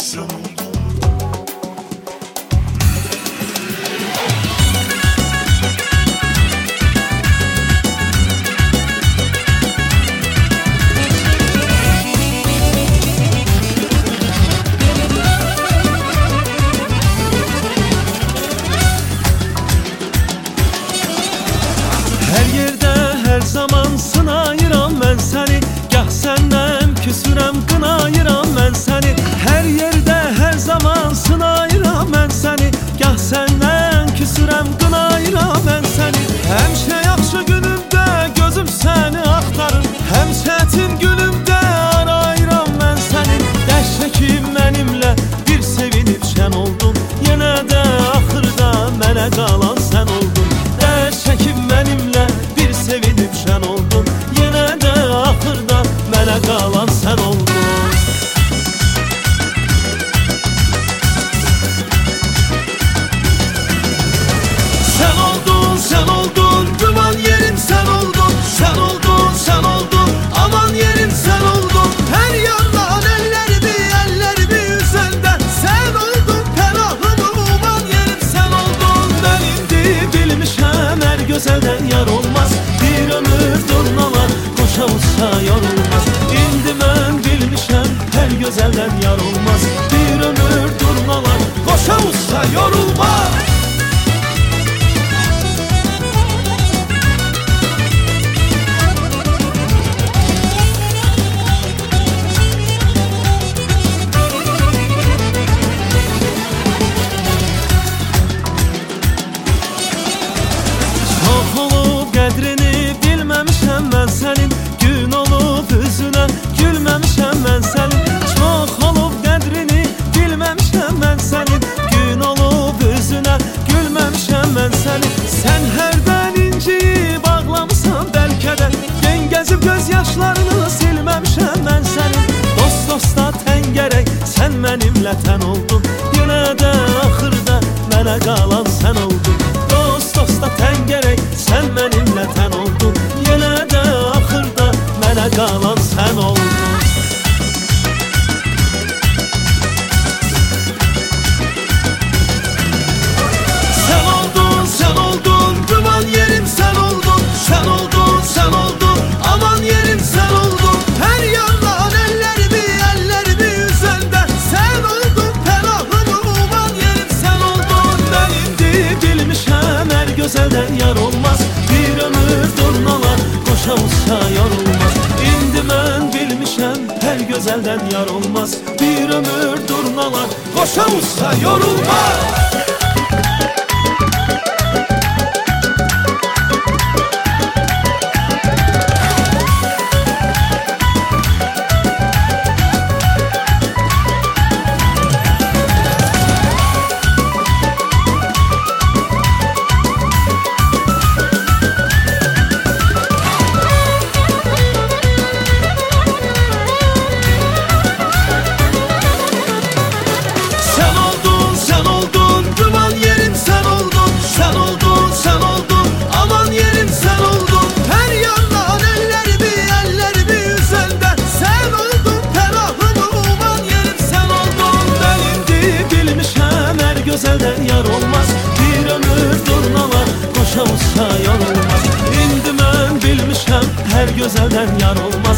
sen oldun. Her yerde her zaman sınayıram ben seni. Gah senden küsürem qınayıram ben seni. Her yerde her zaman sınayıram ben seni. Gah senden küsürem qınayıram ben seni. Həmişə yaxşı günümdə gözüm seni axtarır. Hem çətin günümdə arayıram ben seni. Dəşəkim mənimlə bir sevinib şən oldun. Yenə də axırda mənə qalan sən oldun. Dəşəkim mənimlə bir sevinib şən oldun. Yenə də axırda mənə qalan sən oldun. Sen oldun, sen oldun, güman yerim sen oldun. Sen oldun, sen oldun, aman yerim sen oldun. Her yandan ellerimi üzenden. Sen oldun, pənahım uman yerim sen oldun. Ben indi bilmişəm, her gözəldən yar olmaz. Bir ömür durnalar, koşa uçsa yorulmaz. İndi mən bilmişəm, her gözəldən yar olmaz. Bir ömür durnalar, koşa uçsa yorulmaz. Qədrini bilməmişəm mən sənin. Gün olub üzünə gülməmişəm mən sənin. Çox olub qədrini bilməmişəm mən sənin. Gün olub üzünə gülməmişəm mən sənin. Sən hərdən inciyib ağlamısan bəlkə də. Gen gəzib göz yaşlarını silməmişəm mən sənin. Dost dosta tən gərək sən mənimlə tən oldun. Yenə də axırda mənə qalan sən oldun. Dost dosta tən gərək sən mənimlə tən oldun. Yenə də axırda mənə qalan sən oldun. Sen oldun, sen oldun, güman yerim sen oldun. Sen oldun, sen oldun, aman yerim sen oldun. Her yandan ellerimi üzenden. Sen oldun, pənahım uman yerim sen oldun. Ben indi bilmişəm, her gözəldən yar olmaz. Bir ömür durnalar, koşa uçsa yorulmaz. İndi mən bilmişəm, her gözəldən yar olmaz. Bir ömür durnalar, koşa uçsa yorulmaz. Sen oldun, sen oldun, güman yerim sen oldun. Sen oldun, sen oldun, aman yerim sen oldun. Her yandan ellerimi üzenden. Sen oldun, pənahım uman yerim sen oldun. Ben indi bilmişəm, her gözəldən yar olmaz. Bir ömür durnalar, koşa uçsa yorulmaz. İndi mən bilmişəm, her gözəldən yar olmaz.